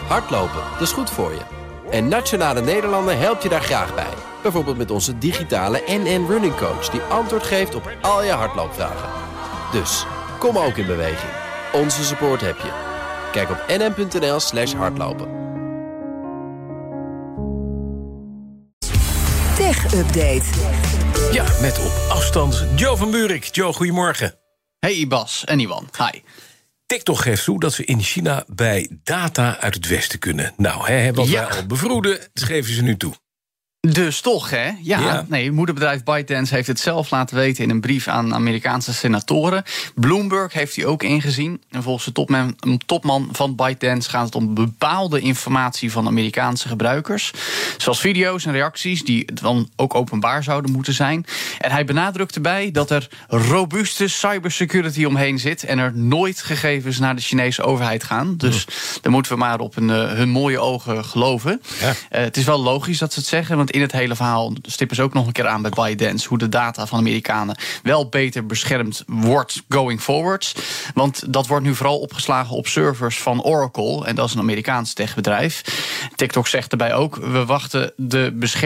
Hardlopen, dat is goed voor je. En Nationale Nederlanden helpt je daar graag bij. Bijvoorbeeld met onze digitale NN Running Coach... die antwoord geeft op al je hardloopvragen. Dus, kom ook in beweging. Onze support heb je. Kijk op nn.nl/hardlopen. Tech Update. Ja, met op afstand Joe van Buurik. Joe, goedemorgen. Hey Bas en Iwan, hi. TikTok geeft toe dat ze in China bij data uit het Westen kunnen. Nou, wat wij al bevroeden, dat geven ze nu toe. Dus toch, hè? Ja. Nee, moederbedrijf ByteDance heeft het zelf laten weten in een brief aan Amerikaanse senatoren. Bloomberg heeft die ook ingezien. En volgens de topman van ByteDance gaat het om bepaalde informatie van Amerikaanse gebruikers. Zoals video's en reacties die dan ook openbaar zouden moeten zijn. En hij benadrukt erbij dat er robuuste cybersecurity omheen zit en er nooit gegevens naar de Chinese overheid gaan. Dus daar moeten we maar op hun mooie ogen geloven. Ja. Het is wel logisch dat ze het zeggen, want in het hele verhaal stippen ze ook nog een keer aan bij ByteDance hoe de data van Amerikanen wel beter beschermd wordt going forwards. Want dat wordt nu vooral opgeslagen op servers van Oracle, en dat is een Amerikaans techbedrijf. TikTok zegt erbij ook, we verwachten de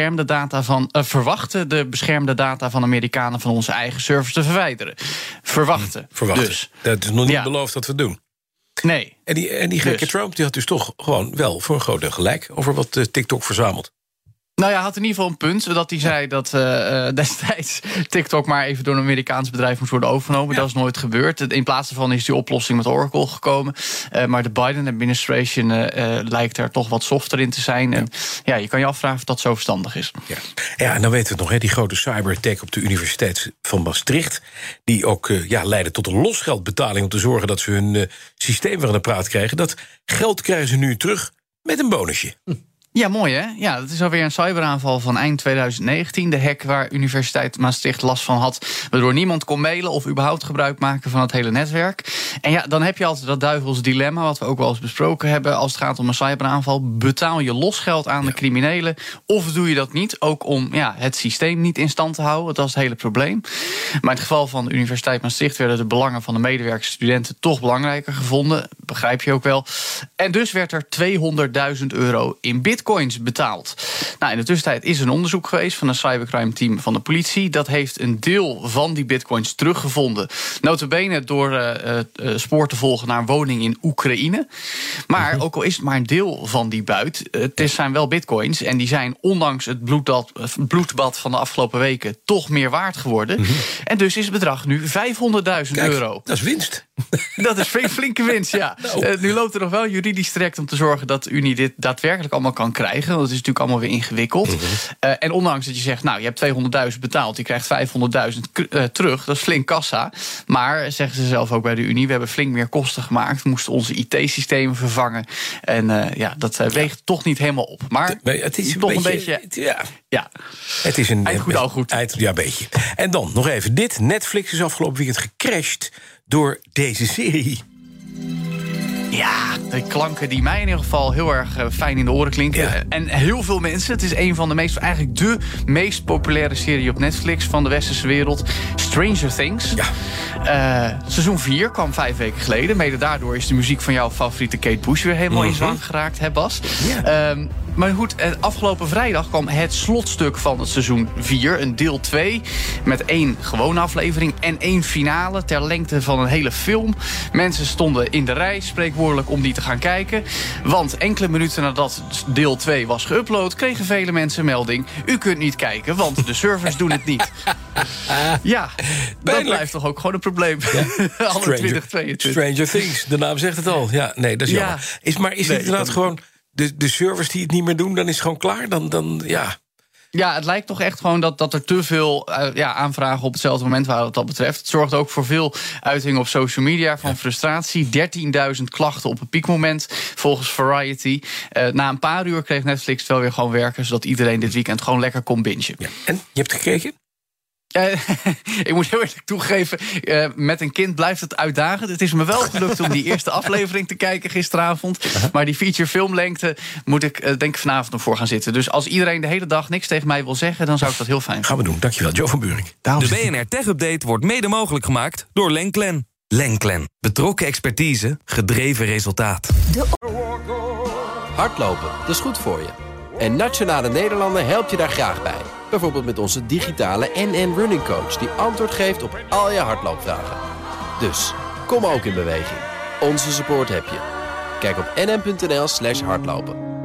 beschermde data van Amerikanen van onze eigen servers te verwijderen. Verwachten. Dus. Dat is nog niet beloofd dat we doen. Nee. En die gekke Trump die had dus toch gewoon wel voor een groot deel gelijk over wat TikTok verzamelt. Nou ja, hij had in ieder geval een punt dat hij zei dat destijds TikTok maar even door een Amerikaans bedrijf moest worden overgenomen. Ja. Dat is nooit gebeurd. In plaats daarvan is die oplossing met Oracle gekomen. Maar de Biden-administration lijkt er toch wat softer in te zijn. Ja. En je kan je afvragen of dat zo verstandig is. Ja, en dan weten we het nog, die grote cyberattack op de Universiteit van Maastricht. Die ook leidde tot een losgeldbetaling om te zorgen dat ze hun systeem weer aan de praat krijgen. Dat geld krijgen ze nu terug met een bonusje. Ja, mooi hè? Ja, dat is alweer een cyberaanval van eind 2019. De hack waar Universiteit Maastricht last van had, waardoor niemand kon mailen of überhaupt gebruik maken van het hele netwerk. En dan heb je altijd dat duivels dilemma, wat we ook wel eens besproken hebben. Als het gaat om een cyberaanval, betaal je losgeld aan de criminelen of doe je dat niet? Ook om het systeem niet in stand te houden. Dat is het hele probleem. Maar in het geval van de Universiteit Maastricht werden de belangen van de medewerkers en studenten toch belangrijker gevonden. Begrijp je ook wel. En dus werd er €200.000 in bitcoins betaald. Nou, in de tussentijd is een onderzoek geweest van een cybercrime team van de politie. Dat heeft een deel van die bitcoins teruggevonden. Nota bene door spoor te volgen naar een woning in Oekraïne. Maar ook al is het maar een deel van die buit, het zijn wel bitcoins en die zijn ondanks het bloedbad van de afgelopen weken toch meer waard geworden. En dus is het bedrag nu €500.000. Dat is winst. Dat is flinke winst, ja. Nu loopt er nog wel juridisch traject om te zorgen dat de Unie dit daadwerkelijk allemaal kan krijgen. Want dat is natuurlijk allemaal weer ingewikkeld. En ondanks dat je zegt, je hebt €200.000 betaald, je krijgt €500.000 terug. Dat is flink kassa. Maar, zeggen ze zelf ook bij de Unie, we hebben flink meer kosten gemaakt. We moesten onze IT-systemen vervangen. En dat weegt toch niet helemaal op. Maar het is toch een beetje. Ja. Het is een goed al goed. Ja, beetje. En dan nog even dit. Netflix is afgelopen weekend gecrashed door deze serie. Ja, de klanken die mij in ieder geval heel erg fijn in de oren klinken. Ja. En heel veel mensen. Het is een van de meest populaire serie op Netflix van de westerse wereld. Stranger Things. Ja. Seizoen 4 kwam 5 weken geleden. Mede daardoor is de muziek van jouw favoriete Kate Bush weer helemaal in zwang geraakt, hè Bas? Ja. Maar goed, afgelopen vrijdag kwam het slotstuk van het seizoen 4, een deel 2... met 1 gewone aflevering en 1 finale ter lengte van een hele film. Mensen stonden in de rij, spreekwoordelijk, om die te gaan kijken. Want enkele minuten nadat deel 2 was geüpload, kregen vele mensen een melding: u kunt niet kijken, want de servers doen het niet. Ja, dat blijft toch ook gewoon een probleem. Ja. Alle 2022. Stranger Things, de naam zegt het al. Ja, nee, dat is jammer. Maar is het inderdaad gewoon de servers die het niet meer doen, dan is het gewoon klaar? Dan. Ja, het lijkt toch echt gewoon dat er te veel aanvragen op hetzelfde moment waren wat dat betreft. Het zorgt ook voor veel uitingen op social media van frustratie. 13.000 klachten op een piekmoment, volgens Variety. Na een paar uur kreeg Netflix het wel weer gewoon werken, zodat iedereen dit weekend gewoon lekker kon bingen. Ja. En je hebt gekeken? Ik moet heel eerlijk toegeven, met een kind blijft het uitdagend. Het is me wel gelukt om die eerste aflevering te kijken gisteravond. Maar die feature filmlengte moet ik denk ik vanavond nog voor gaan zitten. Dus als iedereen de hele dag niks tegen mij wil zeggen, dan zou ik dat heel fijn vinden. Gaan we doen, dankjewel. Joe van Buurik. De BNR Tech Update wordt mede mogelijk gemaakt door Lenklen. Lenklen. Betrokken expertise, gedreven resultaat. Hardlopen, dat is goed voor je. En Nationale Nederlanden helpt je daar graag bij. Bijvoorbeeld met onze digitale NN Running Coach... die antwoord geeft op al je hardloopvragen. Dus, kom ook in beweging. Onze support heb je. Kijk op nn.nl/hardlopen.